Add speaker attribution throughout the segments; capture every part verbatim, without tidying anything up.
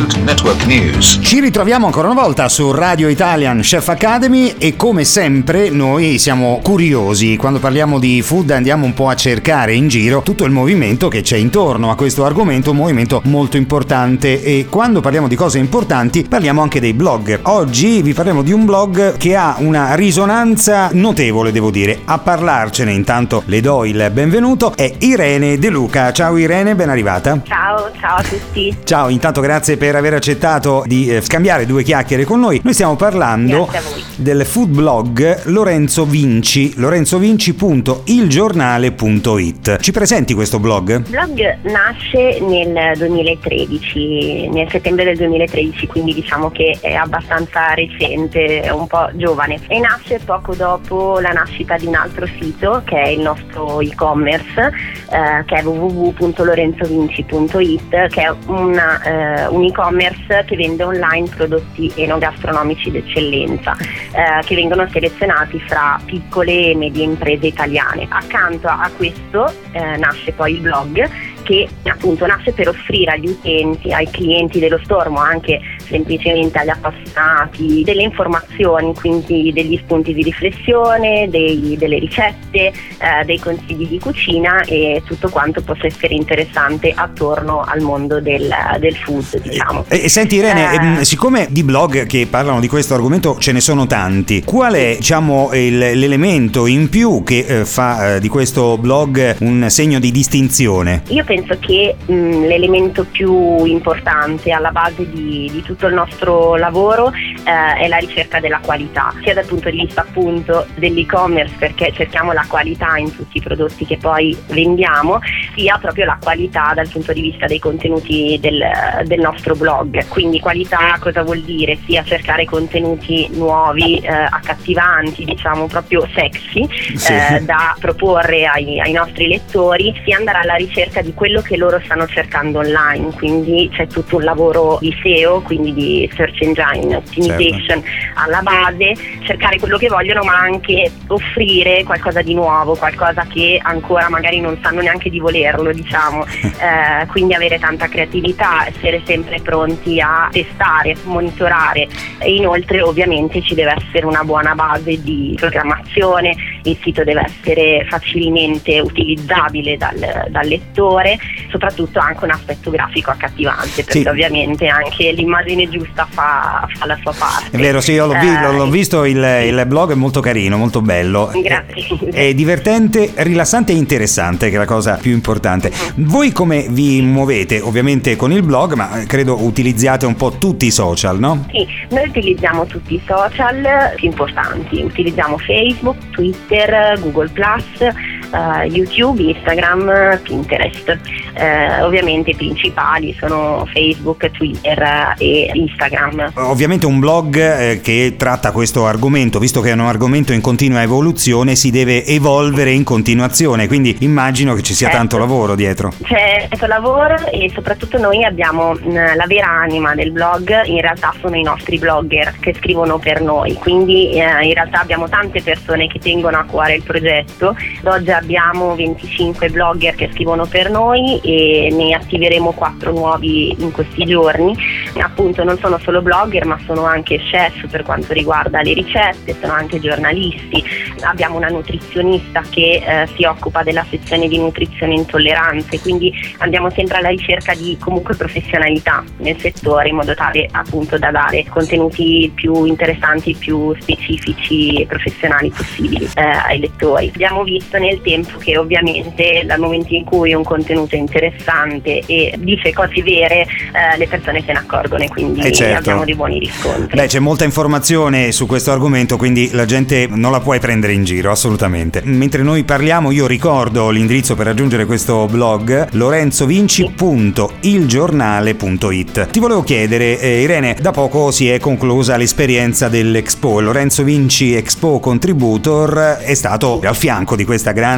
Speaker 1: Food Network News.
Speaker 2: Ci ritroviamo ancora una volta su Radio Italian Chef Academy e come sempre noi siamo curiosi. Quando parliamo di food andiamo un po' a cercare in giro tutto il movimento che c'è intorno a questo argomento, un movimento molto importante, e quando parliamo di cose importanti parliamo anche dei blogger. Oggi vi parliamo di un blog che ha una risonanza notevole, devo dire. A parlarcene intanto le do il benvenuto, è Irene De Luca. Ciao Irene, ben arrivata.
Speaker 3: Ciao, ciao a tutti.
Speaker 2: Ciao, intanto grazie per aver accettato di eh, scambiare due chiacchiere con noi. Noi stiamo parlando del food blog Lorenzo Vinci, lorenzovinci punto il giornale punto it. Ci presenti questo blog?
Speaker 3: Il blog nasce nel duemilatredici, nel settembre del duemilatredici, quindi diciamo che è abbastanza recente, è un po' giovane, e nasce poco dopo la nascita di un altro sito che è il nostro e-commerce, eh, che è w w w punto lorenzovinci punto it, che è una, eh, un e-commerce che vende online prodotti enogastronomici d'eccellenza, eh, che vengono selezionati fra piccole e medie imprese italiane. Accanto a questo eh, nasce poi il blog, che appunto nasce per offrire agli utenti, ai clienti dello store, ma anche semplicemente agli appassionati, delle informazioni, quindi degli spunti di riflessione, dei, delle ricette, eh, dei consigli di cucina e tutto quanto possa essere interessante attorno al mondo del, del food, diciamo.
Speaker 2: E, e senti Irene, eh, siccome di blog che parlano di questo argomento ce ne sono tanti, qual è diciamo il, l'elemento in più che eh, fa eh, di questo blog un segno di distinzione?
Speaker 3: Io penso che mh, l'elemento più importante alla base di, di tutto il nostro lavoro eh, è la ricerca della qualità, sia dal punto di vista appunto dell'e-commerce, perché cerchiamo la qualità in tutti i prodotti che poi vendiamo, sia proprio la qualità dal punto di vista dei contenuti del, del nostro blog. Quindi qualità cosa vuol dire? Sia cercare contenuti nuovi, eh, accattivanti, diciamo proprio sexy,
Speaker 2: sì.
Speaker 3: eh, da proporre ai, ai nostri lettori, sia andare alla ricerca di quello che loro stanno cercando online, quindi c'è tutto un lavoro di S E O, quindi di Search Engine Optimization, certo, alla base, cercare quello che vogliono ma anche offrire qualcosa di nuovo, qualcosa che ancora magari non sanno neanche di volerlo, diciamo, eh, quindi avere tanta creatività, essere sempre pronti a testare, monitorare, e inoltre ovviamente ci deve essere una buona base di programmazione, il sito deve essere facilmente utilizzabile dal, dal lettore, soprattutto anche un aspetto grafico accattivante, perché sì, ovviamente anche l'immagine giusta fa, fa la sua parte.
Speaker 2: È vero, sì, io l'ho, vi- eh, l'ho visto, il, il blog è molto carino, molto bello.
Speaker 3: Grazie.
Speaker 2: È, è divertente, rilassante e interessante, che è la cosa più importante. Uh-huh. Voi come vi muovete? Ovviamente con il blog, ma credo utilizziate un po' tutti i social, no?
Speaker 3: Sì, noi utilizziamo tutti i social più importanti, utilizziamo Facebook, Twitter, Google plus, Uh, YouTube, Instagram, Pinterest. Uh, ovviamente i principali sono Facebook, Twitter e Instagram.
Speaker 2: Ovviamente un blog eh, che tratta questo argomento, visto che è un argomento in continua evoluzione, si deve evolvere in continuazione, quindi immagino che ci sia
Speaker 3: certo,
Speaker 2: tanto lavoro dietro.
Speaker 3: C'è tanto lavoro e soprattutto noi abbiamo mh, la vera anima del blog, in realtà sono i nostri blogger che scrivono per noi, quindi eh, in realtà abbiamo tante persone che tengono a cuore il progetto. Oggi abbiamo venticinque blogger che scrivono per noi e ne attiveremo quattro nuovi in questi giorni. Appunto non sono solo blogger ma sono anche chef per quanto riguarda le ricette, sono anche giornalisti, abbiamo una nutrizionista che eh, si occupa della sezione di nutrizione e intolleranze, quindi andiamo sempre alla ricerca di comunque professionalità nel settore in modo tale appunto da dare contenuti più interessanti, più specifici e professionali possibili eh, ai lettori. Abbiamo visto nel tempo che ovviamente dal momento in cui un contenuto è interessante e dice cose vere eh, le persone se ne accorgono e quindi
Speaker 2: eh certo,
Speaker 3: abbiamo dei buoni riscontri.
Speaker 2: Beh, c'è molta informazione su questo argomento, quindi la gente non la puoi prendere in giro assolutamente. Mentre noi parliamo io ricordo l'indirizzo per raggiungere questo blog, lorenzovinci punto il giornale punto it. Ti volevo chiedere eh, Irene, da poco si è conclusa l'esperienza dell'Expo, Lorenzo Vinci Expo Contributor è stato al fianco di questa grande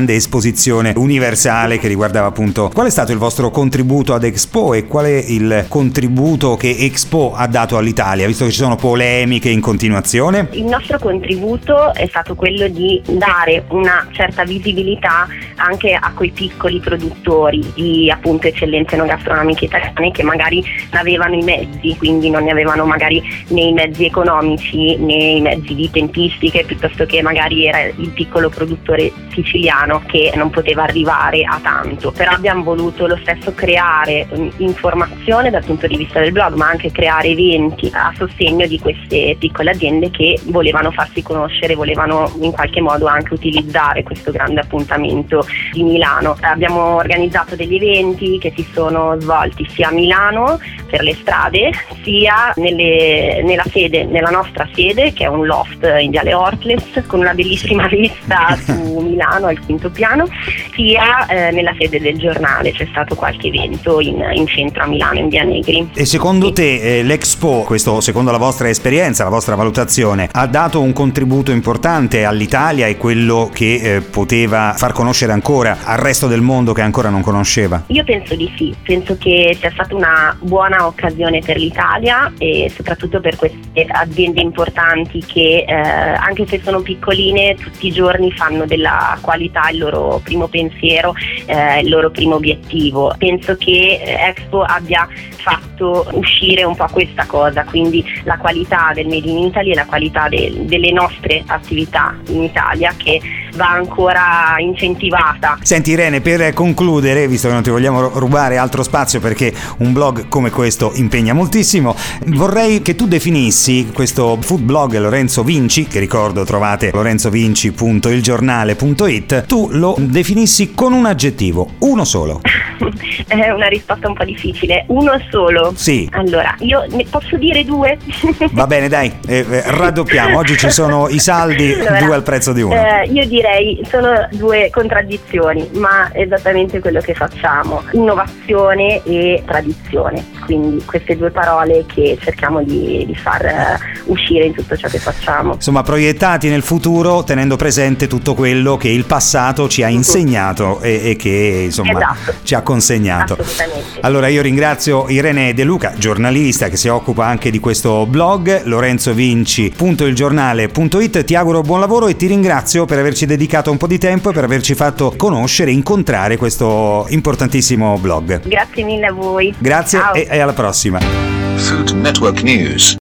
Speaker 2: grande esposizione universale che riguardava appunto. Qual è stato il vostro contributo ad Expo e qual è il contributo che Expo ha dato all'Italia, visto che ci sono polemiche in continuazione?
Speaker 3: Il nostro contributo è stato quello di dare una certa visibilità anche a quei piccoli produttori di appunto eccellenze enogastronomiche italiane che magari non avevano i mezzi, quindi non ne avevano magari né i mezzi economici né i mezzi di tempistiche, piuttosto che magari era il piccolo produttore siciliano che non poteva arrivare a tanto. Però abbiamo voluto lo stesso creare informazione dal punto di vista del blog, ma anche creare eventi a sostegno di queste piccole aziende che volevano farsi conoscere, volevano in qualche modo anche utilizzare questo grande appuntamento di Milano. Abbiamo organizzato degli eventi che si sono svolti sia a Milano per le strade, sia nelle, nella sede, nella nostra sede, che è un loft in Viale Ortles con una bellissima vista su Milano al quinto piano, sia eh, nella sede del giornale. C'è stato qualche evento in, in centro a Milano, in Via Negri.
Speaker 2: E secondo sì. te eh, l'Expo, questo secondo la vostra esperienza, la vostra valutazione, ha dato un contributo importante all'Italia e quello che eh, poteva far conoscere ancora al resto del mondo che ancora non conosceva?
Speaker 3: Io penso di sì, penso che sia stata una buona occasione per l'Italia e soprattutto per queste aziende importanti che eh, anche se sono piccoline tutti i giorni fanno della qualità il loro primo pensiero, eh, il loro primo obiettivo. Penso che Expo abbia fatto uscire un po' questa cosa, quindi la qualità del Made in Italy e la qualità de- delle nostre attività in Italia, che va ancora incentivata.
Speaker 2: Senti Irene, per concludere, visto che non ti vogliamo rubare altro spazio perché un blog come questo impegna moltissimo, vorrei che tu definissi questo food blog Lorenzo Vinci, che ricordo trovate lorenzovinci punto il giornale punto it, tu lo definissi con un aggettivo, uno solo.
Speaker 3: È una risposta un po' difficile. Uno solo?
Speaker 2: Sì.
Speaker 3: Allora, io ne posso dire due?
Speaker 2: Va bene, dai, eh, eh, raddoppiamo. Oggi ci sono i saldi, allora, due al prezzo di uno.
Speaker 3: Eh, io direi sono due contraddizioni, ma è esattamente quello che facciamo: innovazione e tradizione. Quindi queste due parole che cerchiamo di, di far uh, uscire in tutto ciò che facciamo.
Speaker 2: Insomma, proiettati nel futuro, tenendo presente tutto quello che il passato ci ha insegnato e, e che insomma
Speaker 3: esatto.
Speaker 2: ci ha consegnato.
Speaker 3: Assolutamente.
Speaker 2: Allora io ringrazio Irene De Luca, giornalista che si occupa anche di questo blog, lorenzovinci punto il giornale punto it. Ti auguro buon lavoro e ti ringrazio per averci dedicato un po' di tempo e per averci fatto conoscere e incontrare questo importantissimo blog.
Speaker 3: Grazie mille a voi.
Speaker 2: Grazie.
Speaker 3: Ciao.
Speaker 2: E, e alla prossima.
Speaker 1: Food Network News.